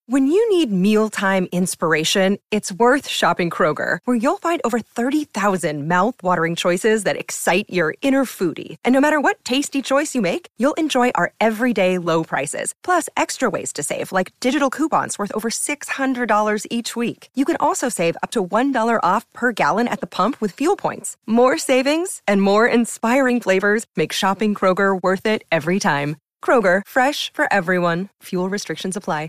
When you need mealtime inspiration, it's worth shopping Kroger, where you'll find over 30,000 mouth-watering choices that excite your inner foodie. And no matter what tasty choice you make, you'll enjoy our everyday low prices, plus extra ways to save, like digital coupons worth over $600 each week. You can also save up to $1 off per gallon at the pump with fuel points. More savings and more inspiring flavors make shopping Kroger worth it every time. Kroger, fresh for everyone. Fuel restrictions apply.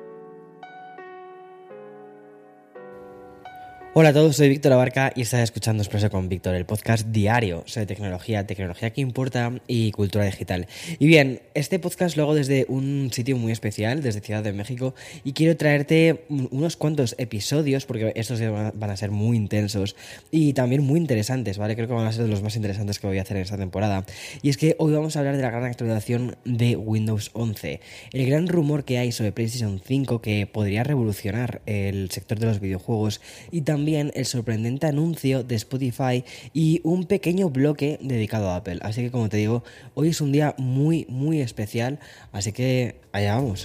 Hola a todos, soy Víctor Abarca y estás escuchando Expreso con Víctor, el podcast diario sobre tecnología que importa y cultura digital. Y bien, este podcast lo hago desde un sitio muy especial, desde Ciudad de México, y quiero traerte unos cuantos episodios, porque estos van a ser muy intensos y también muy interesantes, ¿vale? Creo que van a ser de los más interesantes que voy a hacer en esta temporada. Y es que hoy vamos a hablar de la gran actualización de Windows 11, el gran rumor que hay sobre PlayStation 5 que podría revolucionar el sector de los videojuegos, y también el sorprendente anuncio de Spotify y un pequeño bloque dedicado a Apple. Así que, como te digo, hoy es un día muy, muy especial, así que allá vamos.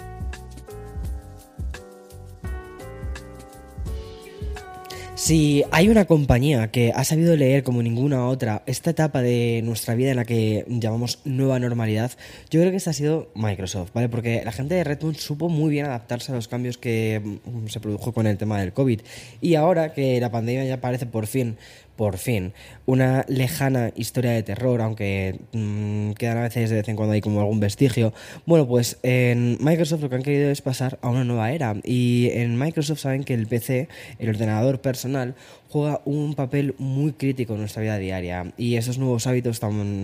Si hay una compañía que ha sabido leer como ninguna otra esta etapa de nuestra vida en la que llamamos nueva normalidad, yo creo que esta ha sido Microsoft, ¿vale? Porque la gente de Redmond supo muy bien adaptarse a los cambios que se produjo con el tema del COVID. Y ahora que la pandemia ya parece por fin, una lejana historia de terror, aunque quedan a veces de vez en cuando hay como algún vestigio, bueno, pues en Microsoft lo que han querido es pasar a una nueva era. Y en Microsoft saben que el PC, el ordenador personal, juega un papel muy crítico en nuestra vida diaria, y esos nuevos hábitos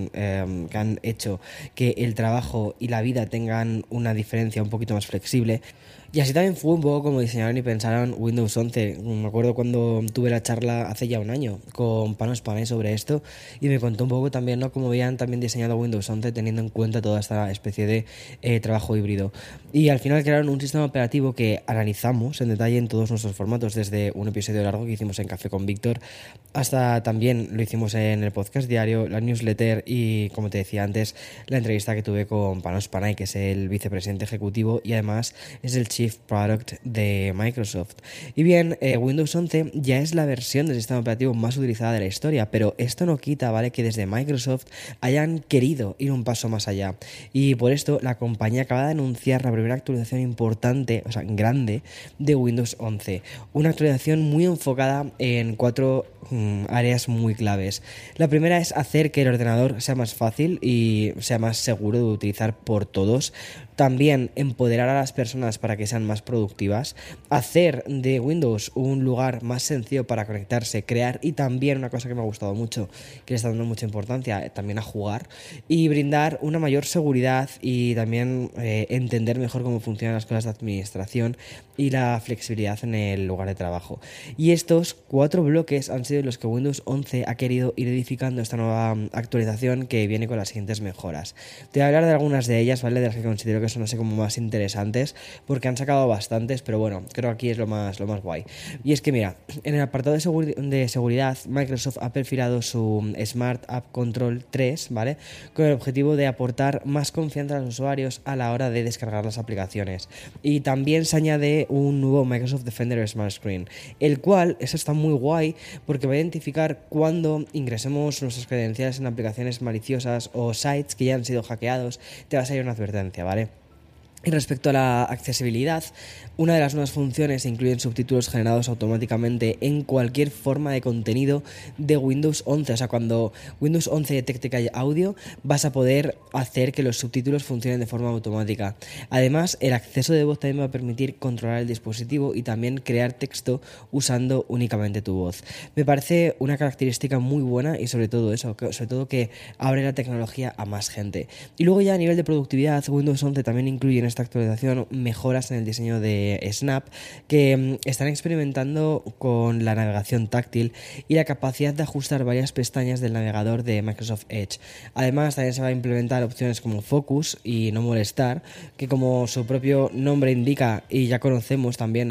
que han hecho que el trabajo y la vida tengan una diferencia un poquito más flexible. Y así también fue un poco como diseñaron y pensaron Windows 11. Me acuerdo cuando tuve la charla hace ya un año con Panos Panay sobre esto, y me contó un poco también, ¿no?, cómo habían también diseñado Windows 11 teniendo en cuenta toda esta especie de trabajo híbrido. Y al final crearon un sistema operativo que analizamos en detalle en todos nuestros formatos, desde un episodio largo que hicimos en Café con Víctor hasta también lo hicimos en el podcast diario, la newsletter y, como te decía antes, la entrevista que tuve con Panos Panay, que es el vicepresidente ejecutivo y además es el Chief Product de Microsoft. Y bien, Windows 11 ya es la versión del sistema operativo más utilizada de la historia, pero esto no quita, ¿vale?, que desde Microsoft hayan querido ir un paso más allá. Y por esto la compañía acaba de anunciar la primera actualización importante, o sea, grande, de Windows 11. Una actualización muy enfocada en 4 áreas muy claves. La primera es hacer que el ordenador sea más fácil y sea más seguro de utilizar por todos. También empoderar a las personas para que sean más productivas, hacer de Windows un lugar más sencillo para conectarse, crear, y también una cosa que me ha gustado mucho, que le está dando mucha importancia también a jugar, y brindar una mayor seguridad y también entender mejor cómo funcionan las cosas de administración y la flexibilidad en el lugar de trabajo. Y estos 4 bloques han sido los que Windows 11 ha querido ir edificando esta nueva actualización, que viene con las siguientes mejoras. Te voy a hablar de algunas de ellas, ¿vale?, de las que considero que son así como más interesantes, porque han sacado bastantes, pero bueno, creo que aquí es lo más guay. Y es que mira, en el apartado de seguridad, Microsoft ha perfilado su Smart App Control 3, ¿vale?, con el objetivo de aportar más confianza a los usuarios a la hora de descargar las aplicaciones. Y también se añade un nuevo Microsoft Defender Smart Screen, el cual, eso está muy guay, porque va a identificar cuando ingresemos nuestras credenciales en aplicaciones maliciosas o sites que ya han sido hackeados, te va a salir una advertencia, ¿vale? Y respecto a la accesibilidad, una de las nuevas funciones incluyen subtítulos generados automáticamente en cualquier forma de contenido de Windows 11. O sea, cuando Windows 11 detecte que hay audio, vas a poder hacer que los subtítulos funcionen de forma automática. Además, el acceso de voz también va a permitir controlar el dispositivo y también crear texto usando únicamente tu voz. Me parece una característica muy buena, y sobre todo que abre la tecnología a más gente. Y luego, ya a nivel de productividad, Windows 11 también incluye en esta actualización mejoras en el diseño de Snap, que están experimentando con la navegación táctil y la capacidad de ajustar varias pestañas del navegador de Microsoft Edge. Además, también se va a implementar opciones como Focus y No Molestar, que, como su propio nombre indica y ya conocemos también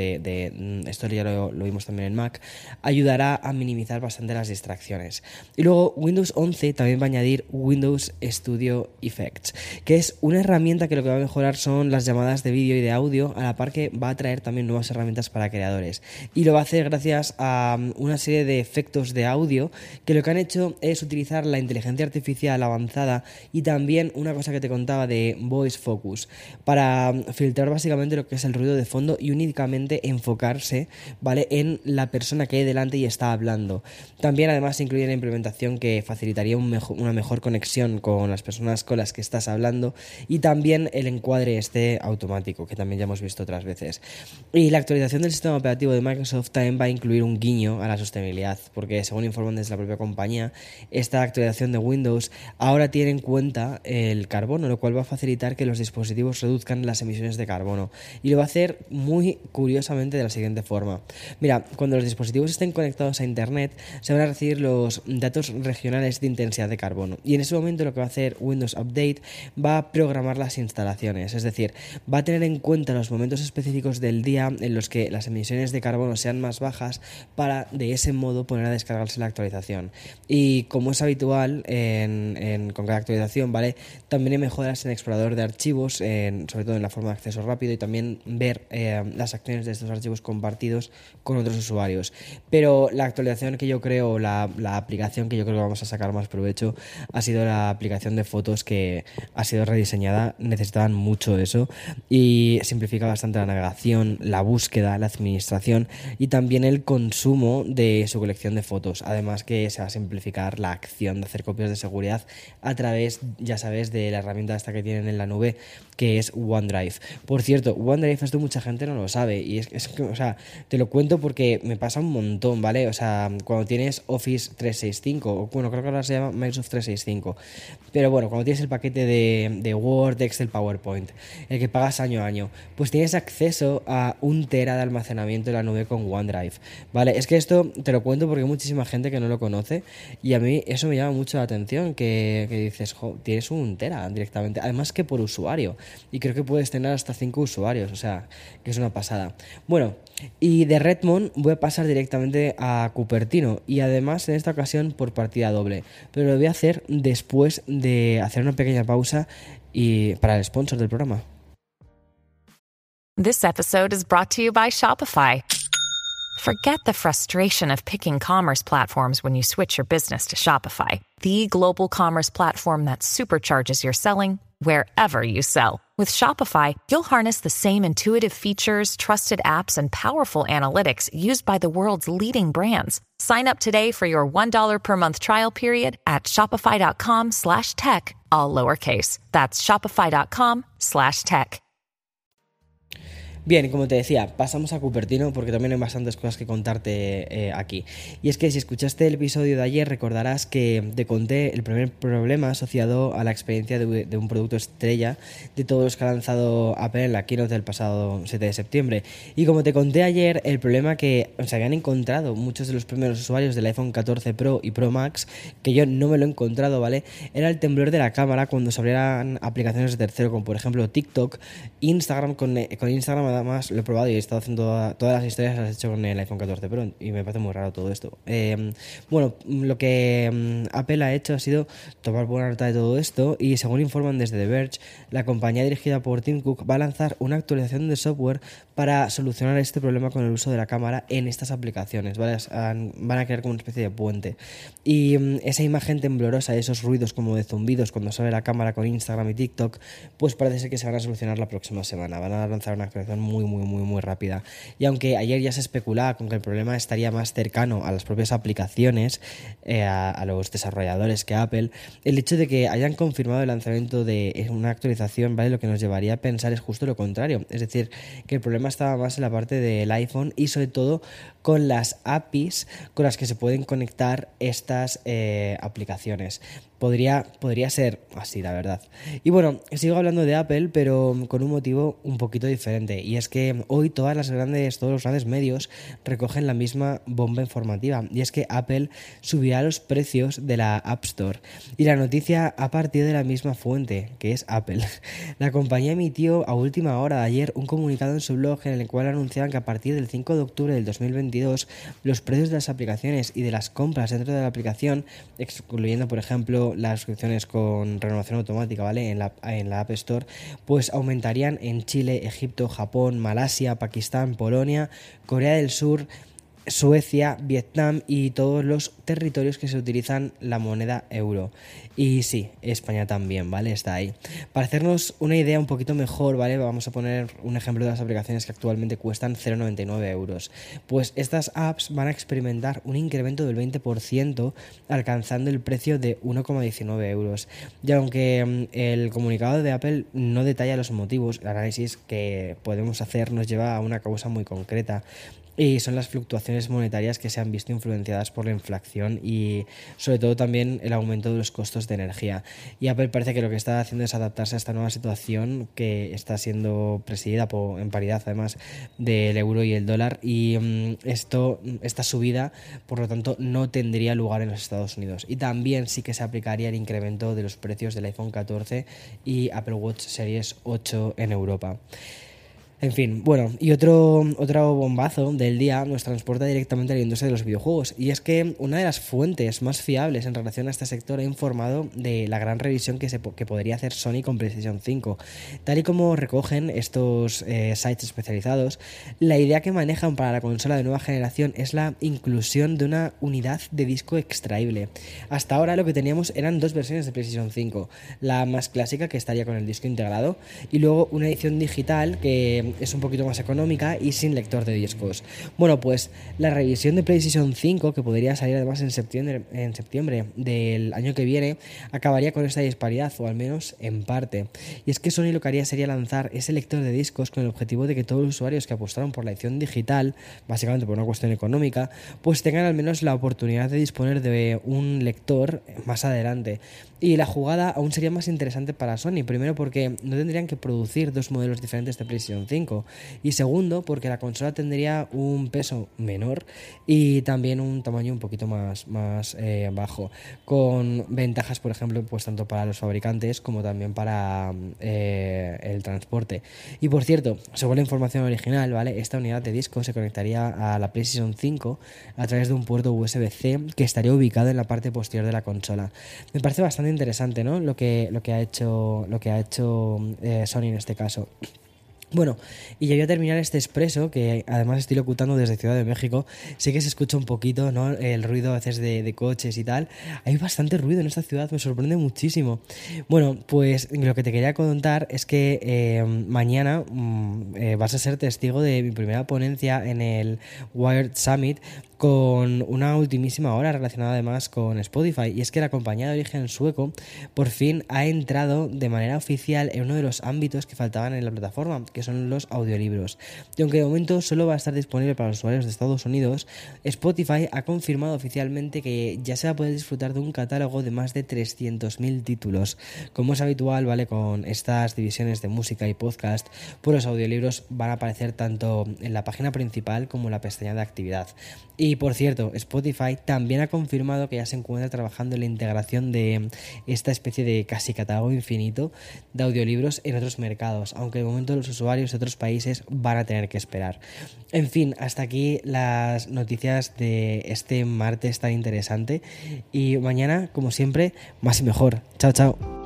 esto ya lo vimos también en Mac, ayudará a minimizar bastante las distracciones. Y luego Windows 11 también va a añadir Windows Studio Effects, que es una herramienta que lo que va a mejorar revolucionar son las llamadas de vídeo y de audio, a la par que va a traer también nuevas herramientas para creadores. Y lo va a hacer gracias a una serie de efectos de audio que lo que han hecho es utilizar la inteligencia artificial avanzada y también una cosa que te contaba de Voice Focus para filtrar básicamente lo que es el ruido de fondo y únicamente enfocarse, ¿vale?, en la persona que hay delante y está hablando. También además incluye la implementación que facilitaría una mejor conexión con las personas con las que estás hablando y también el encuadre automático, que también ya hemos visto otras veces. Y la actualización del sistema operativo de Microsoft también va a incluir un guiño a la sostenibilidad, porque según informan desde la propia compañía, esta actualización de Windows ahora tiene en cuenta el carbono, lo cual va a facilitar que los dispositivos reduzcan las emisiones de carbono. Y lo va a hacer muy curiosamente de la siguiente forma. Mira, cuando los dispositivos estén conectados a Internet, se van a recibir los datos regionales de intensidad de carbono. Y en ese momento lo que va a hacer Windows Update va a programar las instalaciones, es decir, va a tener en cuenta los momentos específicos del día en los que las emisiones de carbono sean más bajas para de ese modo poner a descargarse la actualización. Y como es habitual con cada actualización, ¿vale?, también hay mejoras en el explorador de archivos, sobre todo en la forma de acceso rápido y también ver las acciones de estos archivos compartidos con otros usuarios. Pero la actualización que yo creo, la aplicación que yo creo que vamos a sacar más provecho ha sido la aplicación de fotos, que ha sido rediseñada, necesitaban mucho eso y simplifica bastante la navegación, la búsqueda, la administración y también el consumo de su colección de fotos. Además que se va a simplificar la acción de hacer copias de seguridad a través, ya sabes, de la herramienta esta que tienen en la nube, que es OneDrive. Por cierto, OneDrive, esto mucha gente no lo sabe y es que, o sea, te lo cuento porque me pasa un montón, ¿vale? O sea, cuando tienes Office 365, o bueno, creo que ahora se llama Microsoft 365, pero bueno, cuando tienes el paquete de Word, Excel, PowerPoint, el que pagas año a año, pues tienes acceso a 1 tera de almacenamiento en la nube con OneDrive, ¿vale? Es que esto te lo cuento porque hay muchísima gente que no lo conoce y a mí eso me llama mucho la atención, que dices, tienes 1 tera directamente, además que por usuario, y creo que puedes tener hasta 5 usuarios, o sea, que es una pasada. Bueno, y de Redmond voy a pasar directamente a Cupertino y además en esta ocasión por partida doble, pero lo voy a hacer después de hacer una pequeña pausa y para el sponsor del programa. This episode is brought to you by Shopify. Forget the frustration of picking commerce platforms when you switch your business to Shopify, the global commerce platform that supercharges your selling wherever you sell. With Shopify, you'll harness the same intuitive features, trusted apps, and powerful analytics used by the world's leading brands. Sign up today for your $1 per month trial period at shopify.com/tech, all lowercase. That's shopify.com/tech. Bien, como te decía, pasamos a Cupertino porque también hay bastantes cosas que contarte aquí. Y es que si escuchaste el episodio de ayer recordarás que te conté el primer problema asociado a la experiencia de un producto estrella de todos los que ha lanzado Apple en la keynote del pasado 7 de septiembre. Y como te conté ayer, el problema que se habían encontrado muchos de los primeros usuarios del iPhone 14 Pro y Pro Max, que yo no me lo he encontrado, ¿vale?, era el temblor de la cámara cuando se abrieran aplicaciones de tercero, como por ejemplo TikTok, Instagram. Con Instagram además lo he probado y he estado haciendo todas las historias las he hecho con el iPhone 14 Pro y me parece muy raro todo esto. Bueno, lo que Apple ha hecho ha sido tomar buena nota de todo esto y según informan desde The Verge, la compañía dirigida por Tim Cook va a lanzar una actualización de software para solucionar este problema con el uso de la cámara en estas aplicaciones, ¿vale? Van a crear como una especie de puente y esa imagen temblorosa, esos ruidos como de zumbidos cuando sale la cámara con Instagram y TikTok, pues parece ser que se van a solucionar la próxima semana. Van a lanzar una actualización muy rápida. Y aunque ayer ya se especulaba con que el problema estaría más cercano a las propias aplicaciones, a los desarrolladores que Apple, el hecho de que hayan confirmado el lanzamiento de una actualización, ¿vale?, lo que nos llevaría a pensar es justo lo contrario. Es decir, que el problema estaba más en la parte del iPhone y sobre todo con las APIs con las que se pueden conectar estas aplicaciones. Podría ser así, la verdad. Y bueno, sigo hablando de Apple, pero con un motivo un poquito diferente. Y es que hoy todos los grandes medios recogen la misma bomba informativa. Y es que Apple subirá los precios de la App Store. Y la noticia ha partido de la misma fuente, que es Apple. La compañía emitió a última hora de ayer un comunicado en su blog en el cual anunciaban que a partir del 5 de octubre del 2022 los precios de las aplicaciones y de las compras dentro de la aplicación, excluyendo por ejemplo ejemplo, las suscripciones con renovación automática, ¿vale? En la App Store, pues aumentarían en Chile, Egipto, Japón, Malasia, Pakistán, Polonia, Corea del Sur, Suecia, Vietnam y todos los territorios que se utilizan la moneda euro. Y sí, España también, ¿vale? Está ahí. Para hacernos una idea un poquito mejor, ¿vale? Vamos a poner un ejemplo de las aplicaciones que actualmente cuestan 0,99 euros. Pues estas apps van a experimentar un incremento del 20%, alcanzando el precio de 1,19 euros. Y aunque el comunicado de Apple no detalla los motivos, el análisis que podemos hacer nos lleva a una causa muy concreta. Y son las fluctuaciones monetarias que se han visto influenciadas por la inflación y sobre todo también el aumento de los costos de energía. Y Apple parece que lo que está haciendo es adaptarse a esta nueva situación que está siendo presidida en paridad además del euro y el dólar, y esta subida por lo tanto no tendría lugar en los Estados Unidos. Y también sí que se aplicaría el incremento de los precios del iPhone 14 y Apple Watch Series 8 en Europa. En fin, bueno, y otro bombazo del día nos transporta directamente a la industria de los videojuegos, y es que una de las fuentes más fiables en relación a este sector ha informado de la gran revisión que podría hacer Sony con PlayStation 5. Tal y como recogen estos sites especializados, la idea que manejan para la consola de nueva generación es la inclusión de una unidad de disco extraíble. Hasta ahora lo que teníamos eran dos versiones de PlayStation 5, la más clásica, que estaría con el disco integrado, y luego una edición digital que es un poquito más económica y sin lector de discos. Bueno, pues la revisión de PlayStation 5, que podría salir además en septiembre del año que viene, acabaría con esta disparidad, o al menos en parte. Y es que Sony lo que haría sería lanzar ese lector de discos con el objetivo de que todos los usuarios que apostaron por la edición digital, básicamente por una cuestión económica, pues tengan al menos la oportunidad de disponer de un lector más adelante. Y la jugada aún sería más interesante para Sony, primero porque no tendrían que producir dos modelos diferentes de PlayStation 5, y segundo porque la consola tendría un peso menor y también un tamaño un poquito más bajo, con ventajas, por ejemplo, pues tanto para los fabricantes como también para el transporte. Y por cierto, según la información original, ¿vale?, esta unidad de disco se conectaría a la PlayStation 5 a través de un puerto USB-C que estaría ubicado en la parte posterior de la consola. Me parece bastante interesante, ¿no?, lo que ha hecho Sony en este caso. Bueno, y ya voy a terminar este expreso, que además estoy locutando desde Ciudad de México. Sé que se escucha un poquito, ¿no?, el ruido a veces de coches y tal. Hay bastante ruido en esta ciudad, me sorprende muchísimo. Bueno, pues lo que te quería contar es que mañana vas a ser testigo de mi primera ponencia en el Wired Summit, con una ultimísima hora relacionada además con Spotify. Y es que la compañía de origen sueco por fin ha entrado de manera oficial en uno de los ámbitos que faltaban en la plataforma, que son los audiolibros. Y aunque de momento solo va a estar disponible para los usuarios de Estados Unidos, Spotify ha confirmado oficialmente que ya se va a poder disfrutar de un catálogo de más de 300.000 títulos. Como es habitual, ¿vale?, con estas divisiones de música y podcast, pues los audiolibros van a aparecer tanto en la página principal como en la pestaña de actividad. Y por cierto, Spotify también ha confirmado que ya se encuentra trabajando en la integración de esta especie de casi catálogo infinito de audiolibros en otros mercados, aunque de momento los usuarios de otros países van a tener que esperar. En fin, hasta aquí las noticias de este martes tan interesante, y mañana, como siempre, más y mejor. Chao, chao.